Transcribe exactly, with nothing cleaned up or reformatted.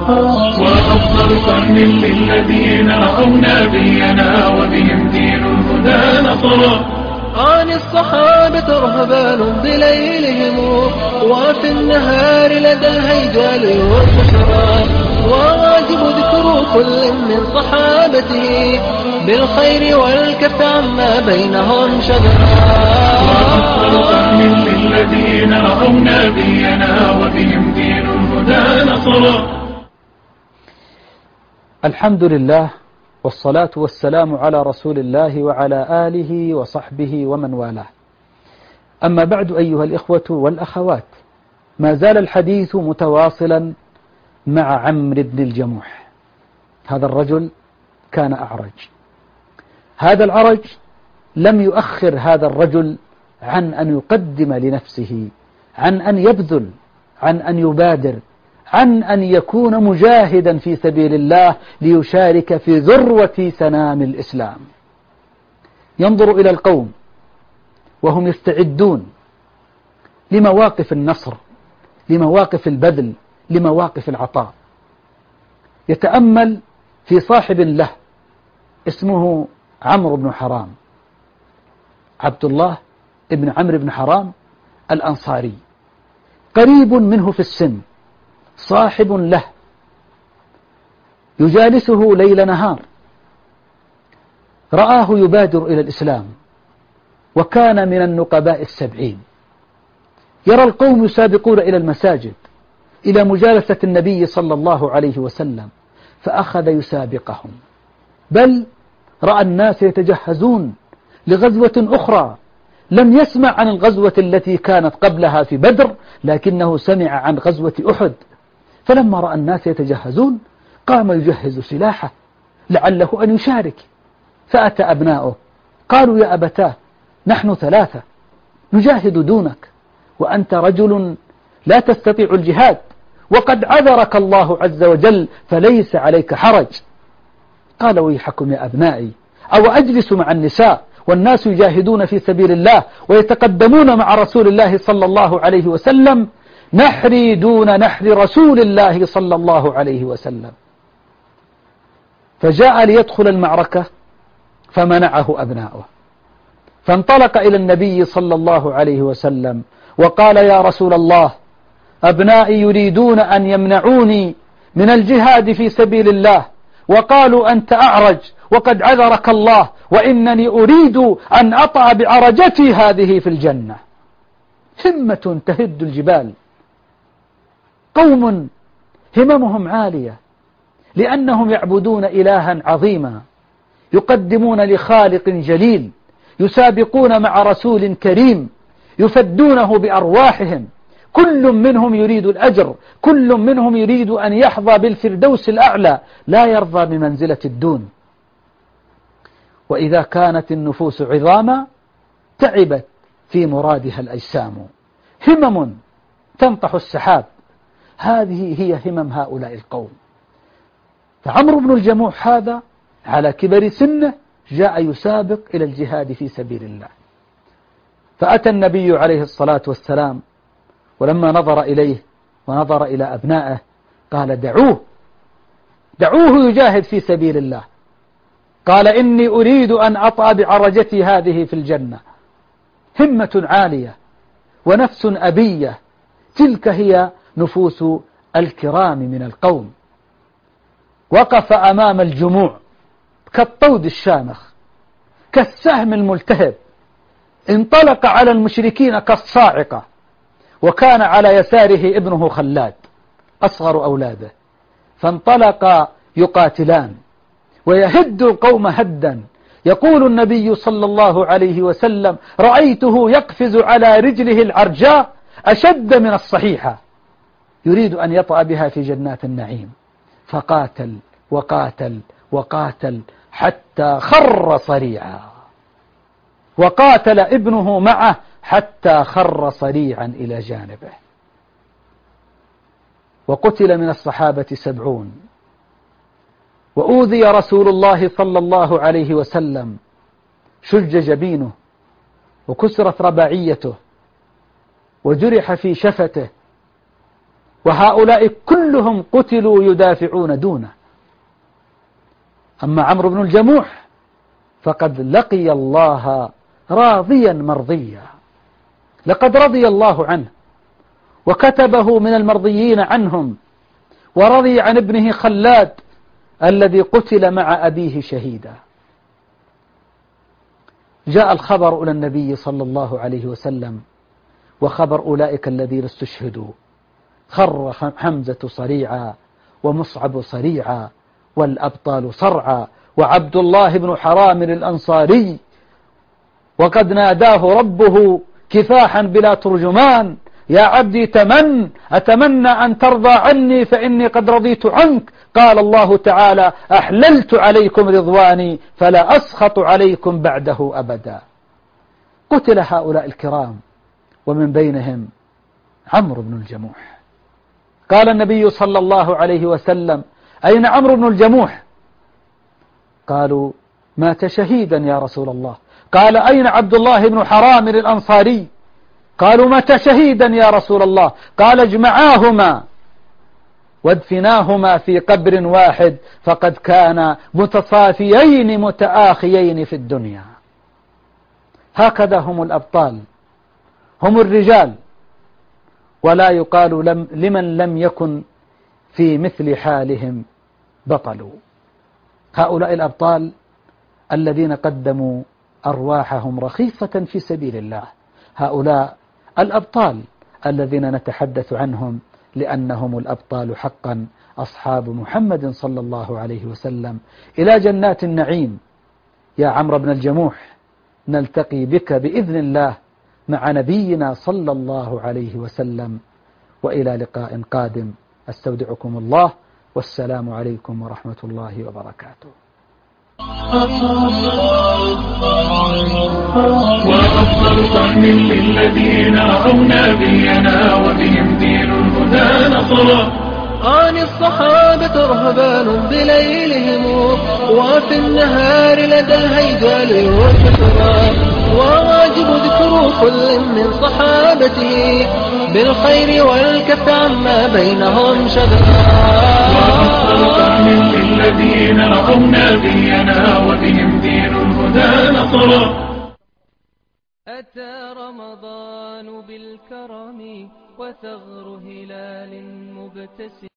وأفضل قرن للذين رأوا نبينا وبهم دين الهدى نطرا. عن الصحابة رهبان بليلهم وفي النهار لدى الهيجال والبشرى، وواجب ذكر كل من صحابته بالخير والكف عما بينهم شجرا. وأفضل قرن للذين رأوا نبينا وبهم دين الهدى نطرا. الحمد لله والصلاة والسلام على رسول الله وعلى آله وصحبه ومن والاه. أما بعد أيها الإخوة والأخوات، ما زال الحديث متواصلا مع عمرو بن الجموح. هذا الرجل كان أعرج. هذا العرج لم يؤخر هذا الرجل عن أن يقدم لنفسه، عن أن يبذل، عن أن يبادر، عن أن يكون مجاهدا في سبيل الله ليشارك في ذروة سنام الإسلام. ينظر إلى القوم وهم يستعدون لمواقف النصر، لمواقف البذل، لمواقف العطاء. يتأمل في صاحب له اسمه عمرو بن حرام، عبد الله ابن عمرو بن حرام الأنصاري، قريب منه في السن، صاحب له يجالسه ليل نهار. رآه يبادر إلى الإسلام وكان من النقباء السبعين. يرى القوم يسابقون إلى المساجد، إلى مجالسة النبي صلى الله عليه وسلم، فأخذ يسابقهم، بل رأى الناس يتجهزون لغزوة أخرى. لم يسمع عن الغزوة التي كانت قبلها في بدر، لكنه سمع عن غزوة أحد. فلما رأى الناس يتجهزون قام يجهز سلاحه لعله أن يشارك. فأتى أبناؤه قالوا: يا أبتاه، نحن ثلاثة نجاهد دونك، وأنت رجل لا تستطيع الجهاد، وقد عذرك الله عز وجل فليس عليك حرج. قال: ويحكم يا أبنائي، أو أجلس مع النساء والناس يجاهدون في سبيل الله ويتقدمون مع رسول الله صلى الله عليه وسلم، نحري دون نحر رسول الله صلى الله عليه وسلم. فجاء ليدخل المعركة فمنعه أبناؤه، فانطلق إلى النبي صلى الله عليه وسلم وقال: يا رسول الله، أبنائي يريدون أن يمنعوني من الجهاد في سبيل الله، وقالوا أنت أعرج وقد عذرك الله، وإنني أريد أن أطأ بعرجتي هذه في الجنة. همة تهد الجبال، قوم هممهم عالية لأنهم يعبدون إلها عظيما، يقدمون لخالق جليل، يسابقون مع رسول كريم، يفدونه بأرواحهم. كل منهم يريد الأجر، كل منهم يريد أن يحظى بالفردوس الأعلى، لا يرضى بمنزلة الدون. وإذا كانت النفوس عظاما تعبت في مرادها الأجسام. همم تنطح السحاب، هذه هي همم هؤلاء القوم. فعمرو بن الجموح هذا على كبر سنه جاء يسابق إلى الجهاد في سبيل الله. فأتى النبي عليه الصلاة والسلام، ولما نظر إليه ونظر إلى أبنائه قال: دعوه دعوه يجاهد في سبيل الله. قال: إني أريد أن أطأ بعرجتي هذه في الجنة. همة عالية ونفس أبية، تلك هي نفوس الكرام من القوم. وقف أمام الجموع كالطود الشامخ، كالسهم الملتهب، انطلق على المشركين كالصاعقة. وكان على يساره ابنه خلاد أصغر أولاده، فانطلق يقاتلان ويهد القوم هدا. يقول النبي صلى الله عليه وسلم: رأيته يقفز على رجله العرجاء أشد من الصحيحة، يريد أن يطأ بها في جنات النعيم. فقاتل وقاتل وقاتل حتى خر صريعا، وقاتل ابنه معه حتى خر صريعا إلى جانبه. وقتل من الصحابة سبعون. وأوذي رسول الله صلى الله عليه وسلم، شج جبينه وكسرت رباعيته وجرح في شفته وهؤلاء كلهم قتلوا يدافعون دونه. أما عمرو بن الجموح فقد لقي الله راضيا مرضيا، لقد رضي الله عنه وكتبه من المرضيين عنهم، ورضي عن ابنه خلاد الذي قتل مع أبيه شهيدا. جاء الخبر إلى النبي صلى الله عليه وسلم وخبر أولئك الذين استشهدوا، خر حمزة صريعا ومصعب صريعا والأبطال صرعا وعبد الله بن حرام الأنصاري، وقد ناداه ربه كفاحا بلا ترجمان: يا عبدي تمن أتمنى أن ترضى عني فإني قد رضيت عنك. قال الله تعالى: أحللت عليكم رضواني فلا أسخط عليكم بعده أبدا. قتل هؤلاء الكرام ومن بينهم عمرو بن الجموح. قال النبي صلى الله عليه وسلم: أين عمرو بن الجموح؟ قالوا: مات شهيدا يا رسول الله. قال: أين عبد الله بن حرام الأنصاري؟ قالوا: مات شهيدا يا رسول الله. قال: اجمعاهما وادفناهما في قبر واحد فقد كان متصافيين متآخيين في الدنيا. هكذا هم الأبطال، هم الرجال، ولا يقال لم لمن لم يكن في مثل حالهم بطل. هؤلاء الأبطال الذين قدموا أرواحهم رخيصة في سبيل الله، هؤلاء الأبطال الذين نتحدث عنهم لأنهم الأبطال حقا، أصحاب محمد صلى الله عليه وسلم إلى جنات النعيم. يا عمرو بن الجموح، نلتقي بك بإذن الله مع نبينا صلى الله عليه وسلم، وإلى لقاء قادم. أستودعكم الله، والسلام عليكم ورحمة الله وبركاته. وأفضل قرن للذين رأوا نبينا وبهم دين الهدى نصرا. عن الصحابة رهبان بليلهم وفي النهار لدى الهيجال والكسرى، وواجب ذكر كل من صحابته بالخير والكف عما بينهم شذرا. وأفضل قرن للذين رأوا نبينا وبهم دين الهدى نصرا. أتى رمضان بالكرم وثغر هلال مبتسم